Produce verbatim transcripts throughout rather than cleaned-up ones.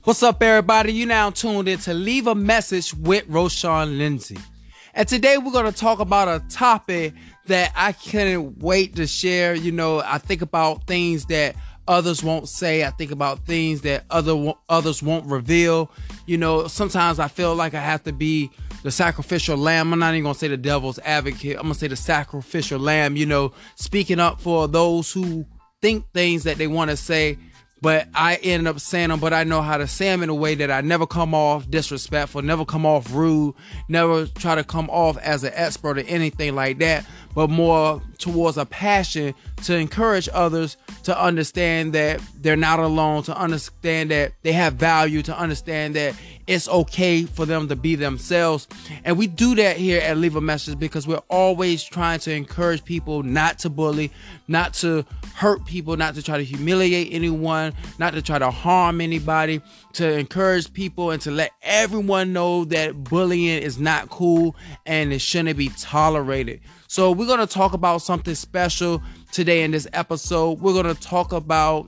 What's up, everybody? You now tuned in to Leave a Message with Roshawn Lindsay. And today we're going to talk about a topic that I couldn't wait to share. You know, I think about things that others won't say. I think about things that other others won't reveal. You know, sometimes I feel like I have to be the sacrificial lamb. I'm not even going to say the devil's advocate. I'm going to say the sacrificial lamb, you know, speaking up for those who think things that they want to say, but I end up saying them, but I know how to say them in a way that I never come off disrespectful, never come off rude, never try to come off as an expert or anything like that, but more towards a passion to encourage others to understand that they're not alone, to understand that they have value, to understand that it's okay for them to be themselves. And we do that here at Leave a Message because we're always trying to encourage people not to bully, not to hurt people, not to try to humiliate anyone, not to try to harm anybody, to encourage people and to let everyone know that bullying is not cool and it shouldn't be tolerated. So we're going to talk about something special today in this episode. We're going to talk about,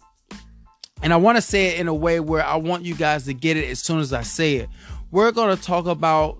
and I want to say it in a way where I want you guys to get it as soon as I say it. We're going to talk about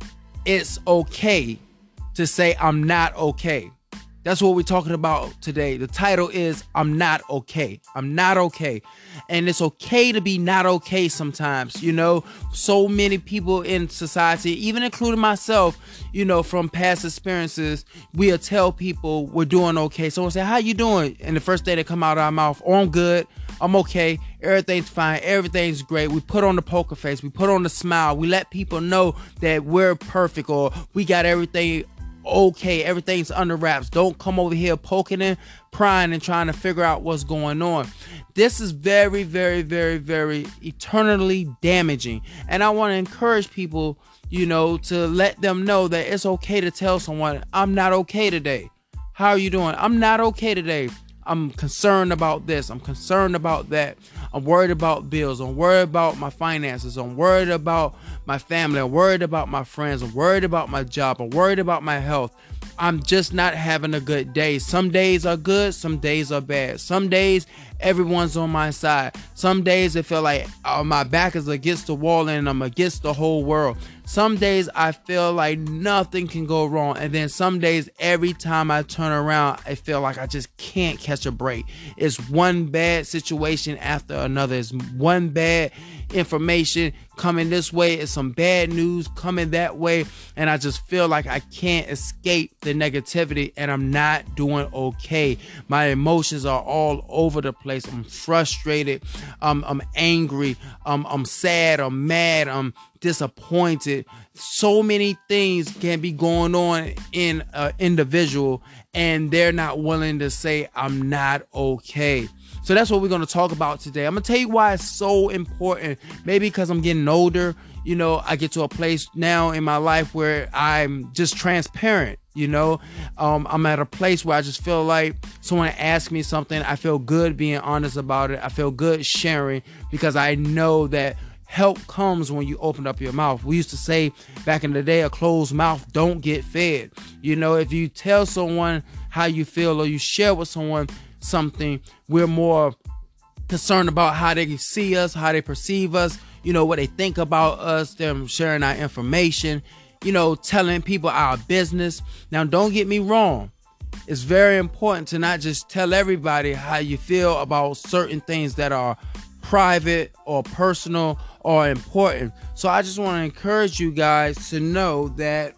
it's okay to say I'm not okay. That's what we're talking about today. The title is I'm Not Okay. I'm not okay. And it's okay to be not okay sometimes. You know, so many people in society, even including myself, you know, from past experiences, we'll tell people we're doing okay. Someone say, how you doing? And the first thing that come out of our mouth, oh, I'm good. I'm okay. Everything's fine. Everything's great. We put on the poker face. We put on the smile. We let people know that we're perfect or we got everything okay, everything's under wraps. Don't come over here poking and prying and trying to figure out what's going on. This is very, very, very, very eternally damaging. And I want to encourage people, you know, to let them know that it's okay to tell someone, I'm not okay today. How are you doing? I'm not okay today. I'm concerned about this. I'm concerned about that. I'm worried about bills. I'm worried about my finances. I'm worried about my family. I'm worried about my friends. I'm worried about my job. I'm worried about my health. I'm just not having a good day. Some days are good. Some days are bad. Some days everyone's on my side. Some days it feel like oh, my back is against the wall and I'm against the whole world. Some days I feel like nothing can go wrong. And then some days every time I turn around, I feel like I just can't catch a break. It's one bad situation after another. It's one bad information coming this way. It's some bad news coming that way. And I just feel like I can't escape the negativity and I'm not doing okay. My emotions are all over the place. I'm frustrated. Um, I'm angry. Um, I'm sad. I'm mad. I'm disappointed. So many things can be going on in an individual and they're not willing to say I'm not okay. So that's what we're going to talk about today. I'm going to tell you why it's so important. Maybe because I'm getting older, you know, I get to a place now in my life where I'm just transparent. You know, um, I'm at a place where I just feel like someone asks me something. I feel good being honest about it. I feel good sharing because I know that help comes when you open up your mouth. We used to say back in the day, a closed mouth don't get fed. You know, if you tell someone how you feel or you share with someone something, we're more concerned about how they see us, how they perceive us, you know, what they think about us, them sharing our information, you know, telling people our business. Now, don't get me wrong. It's very important to not just tell everybody how you feel about certain things that are private or personal or important. So I just want to encourage you guys to know that.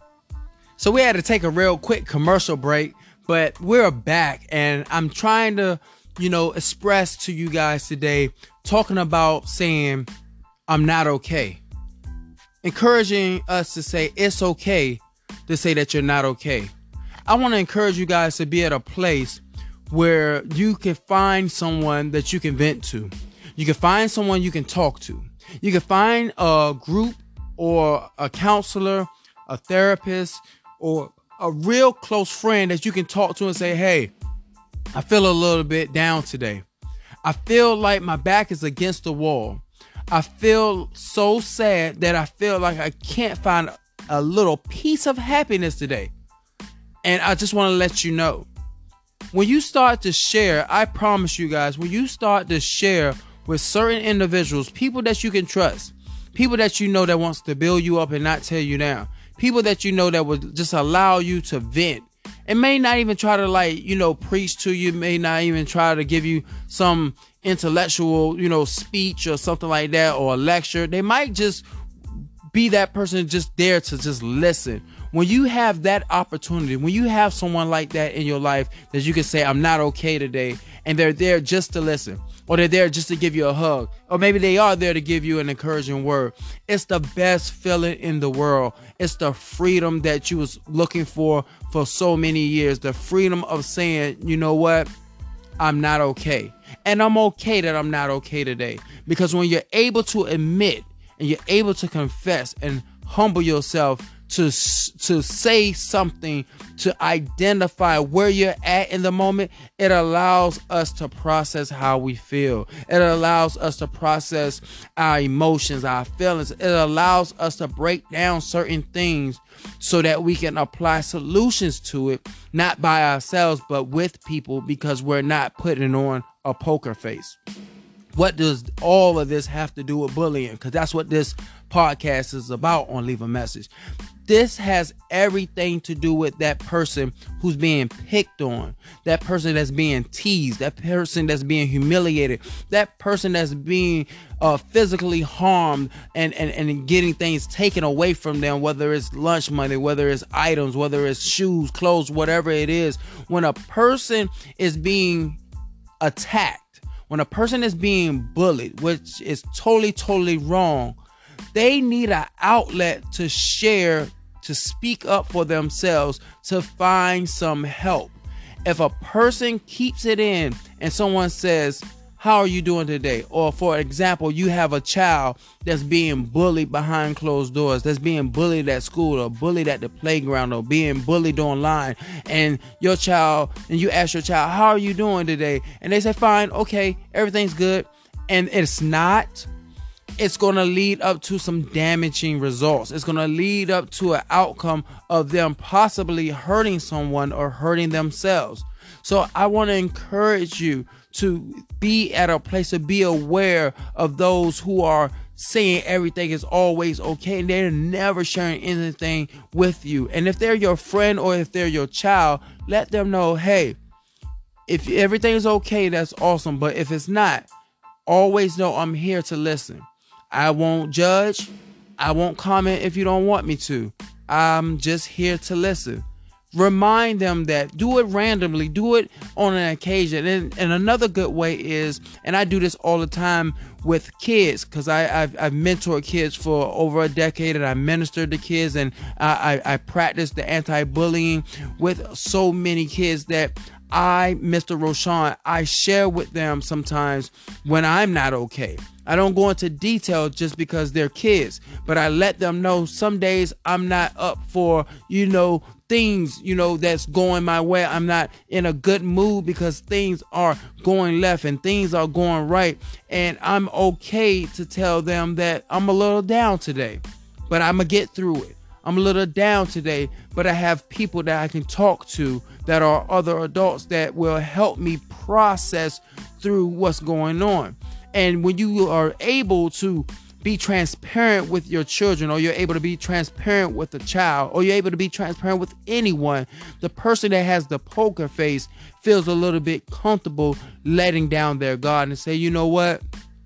So we had to take a real quick commercial break, but we're back and I'm trying to, you know, express to you guys today, talking about saying I'm not okay. Encouraging us to say it's okay to say that you're not okay. I want to encourage you guys to be at a place where you can find someone that you can vent to. You can find someone you can talk to. You can find a group or a counselor, a therapist, or a real close friend that you can talk to and say, hey, I feel a little bit down today. I feel like my back is against the wall. I feel so sad that I feel like I can't find a little piece of happiness today. And I just want to let you know, when you start to share, I promise you guys, when you start to share with certain individuals, people that you can trust, people that you know that wants to build you up and not tear you down, people that you know that would just allow you to vent. It may not even try to, like, you know, preach to you, may not even try to give you some intellectual, you know, speech or something like that, or a lecture. They might just be that person just there to just listen. When you have that opportunity, when you have someone like that in your life that you can say, I'm not okay today, and they're there just to listen, or they're there just to give you a hug, or maybe they are there to give you an encouraging word, it's the best feeling in the world. It's the freedom that you was looking for for so many years. The freedom of saying, you know what, I'm not okay. And I'm okay that I'm not okay today. Because when you're able to admit and you're able to confess and humble yourself to to say something, to identify where you're at in the moment, it allows us to process how we feel. It allows us to process our emotions, our feelings. It allows us to break down certain things so that we can apply solutions to it, not by ourselves, but with people, because we're not putting on a poker face. What does all of this have to do with bullying? Because that's what this podcast is about on Leave a Message. This has everything to do with that person who's being picked on, that person that's being teased, that person that's being humiliated, that person that's being uh, physically harmed and, and, and getting things taken away from them, whether it's lunch money, whether it's items, whether it's shoes, clothes, whatever it is. When a person is being attacked, when a person is being bullied, which is totally, totally wrong, they need an outlet to share, to speak up for themselves, to find some help. If a person keeps it in and someone says, how are you doing today? Or for example, you have a child that's being bullied behind closed doors, that's being bullied at school or bullied at the playground or being bullied online, and your child, and you ask your child, how are you doing today? And they say, fine, okay, everything's good. And it's not. It's going to lead up to some damaging results. It's going to lead up to an outcome of them possibly hurting someone or hurting themselves. So I want to encourage you to be at a place to be aware of those who are saying everything is always okay and they're never sharing anything with you. And if they're your friend or if they're your child, let them know, hey, if everything is okay, that's awesome. But if it's not, always know I'm here to listen. I won't judge. I won't comment if you don't want me to. I'm just here to listen. Remind them that. Do it randomly. Do it on an occasion. And, and another good way is, and I do this all the time with kids, because I've, I've mentored kids for over a decade, and I ministered to kids, and I, I, I practice the anti-bullying with so many kids that I, Mister Roshan, I share with them sometimes when I'm not okay. I don't go into detail just because they're kids, but I let them know some days I'm not up for, you know, things, you know, that's going my way. I'm not in a good mood because things are going left and things are going right. And I'm okay to tell them that I'm a little down today, but I'm gonna get through it. I'm a little down today, but I have people that I can talk to that are other adults that will help me process through what's going on. And when you are able to be transparent with your children, or you're able to be transparent with a child, or you're able to be transparent with anyone, the person that has the poker face feels a little bit comfortable letting down their guard and say, you know what?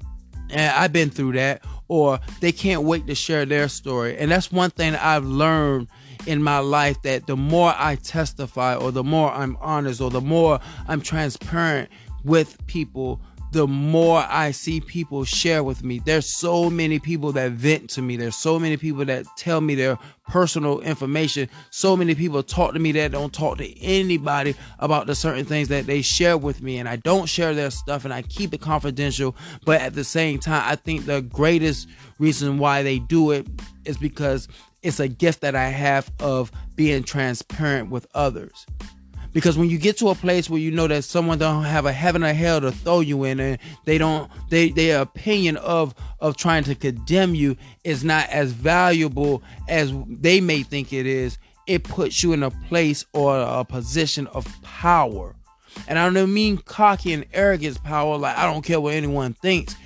I've been through that. Or they can't wait to share their story. And that's one thing that I've learned in my life, that the more I testify, or the more I'm honest, or the more I'm transparent with people, the more I see people share with me. There's so many people that vent to me. There's so many people that tell me their personal information. So many people talk to me that don't talk to anybody about the certain things that they share with me. And I don't share their stuff, and I keep it confidential. But at the same time, I think the greatest reason why they do it is because it's a gift that I have of being transparent with others. Because when you get to a place where you know that someone don't have a heaven or hell to throw you in, and they don't, they their opinion of of trying to condemn you is not as valuable as they may think it is, it puts you in a place or a position of power. And I don't mean cocky and arrogance power, like I don't care what anyone thinks.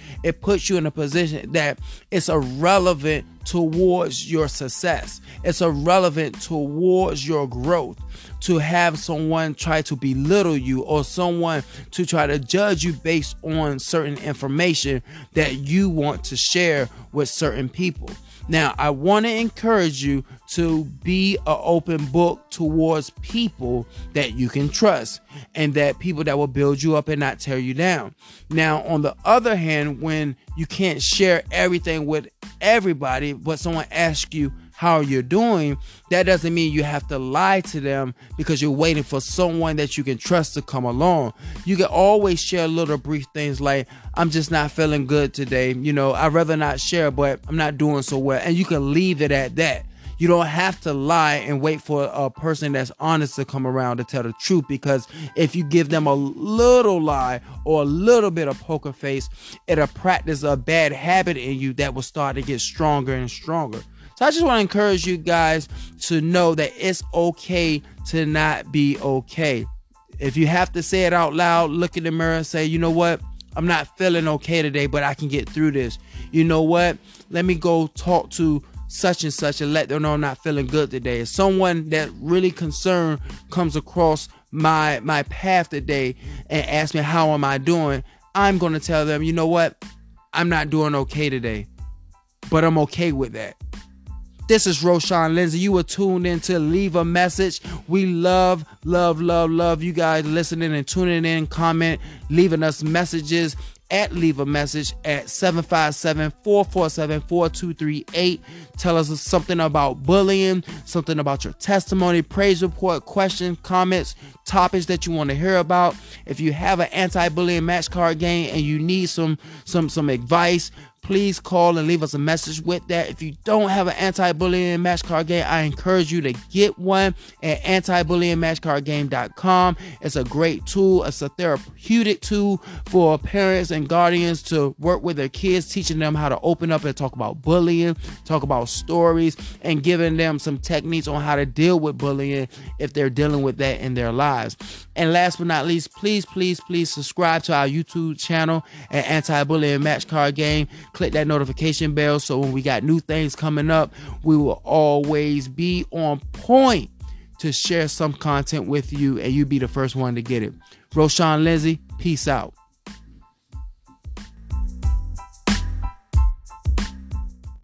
it puts you in a position that it's irrelevant towards your success. It's irrelevant towards your growth to have someone try to belittle you or someone to try to judge you based on certain information that you want to share with certain people. Now, I want to encourage you to be an open book towards people that you can trust and that people that will build you up and not tear you down. Now, on the other hand, when you can't share everything with everybody, but someone asks you how you're doing, that doesn't mean you have to lie to them because you're waiting for someone that you can trust to come along. You can always share little brief things like, I'm just not feeling good today. You know, I'd rather not share, but I'm not doing so well. And you can leave it at that. You don't have to lie and wait for a person that's honest to come around to tell the truth, because if you give them a little lie or a little bit of poker face, it'll practice a bad habit in you that will start to get stronger and stronger. So I just want to encourage you guys to know that it's okay to not be okay. If you have to say it out loud, look in the mirror and say, you know what? I'm not feeling okay today, but I can get through this. You know what? Let me go talk to such and such and let them know I'm not feeling good today. If someone that really concerned comes across my my path today and asks me how am I doing, I'm going to tell them, you know what? I'm not doing okay today, but I'm okay with that. This is Roshan Lindsay. You were tuned in to Leave a Message. We love, love, love, love you guys listening and tuning in, comment, leaving us messages at Leave a Message at seven five seven, four four seven, four two three eight. Tell us something about bullying, something about your testimony, praise report, questions, comments, topics that you want to hear about. If you have an anti-bullying match card game and you need some some some advice, please call and leave us a message with that. If you don't have an anti-bullying match card game, I encourage you to get one at anti bullying match card game dot com. It's a great tool. It's a therapeutic tool for parents and guardians to work with their kids, teaching them how to open up and talk about bullying, talk about stories, and giving them some techniques on how to deal with bullying if they're dealing with that in their lives. And last but not least, please, please, please subscribe to our YouTube channel at Anti-Bullying Match Card Game. Click that notification bell so when we got new things coming up, we will always be on point to share some content with you and you be the first one to get it. Roshan Lindsay, peace out.